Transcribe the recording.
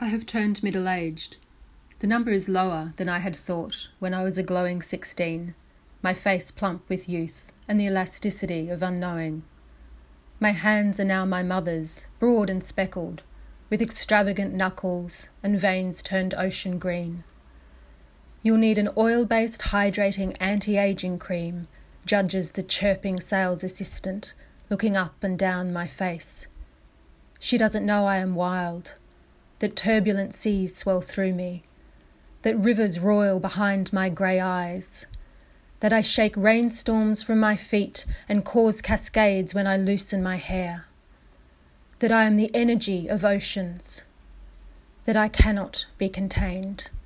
I have turned middle-aged. The number is lower than I had thought when I was a glowing 16, my face plump with youth and the elasticity of unknowing. My hands are now my mother's, broad and speckled, with extravagant knuckles and veins turned ocean green. You'll need an oil-based hydrating anti-aging cream, judges the chirping sales assistant, looking up and down my face. She doesn't know I am wild, that turbulent seas swell through me, that rivers roil behind my grey eyes, that I shake rainstorms from my feet and cause cascades when I loosen my hair, that I am the energy of oceans, that I cannot be contained.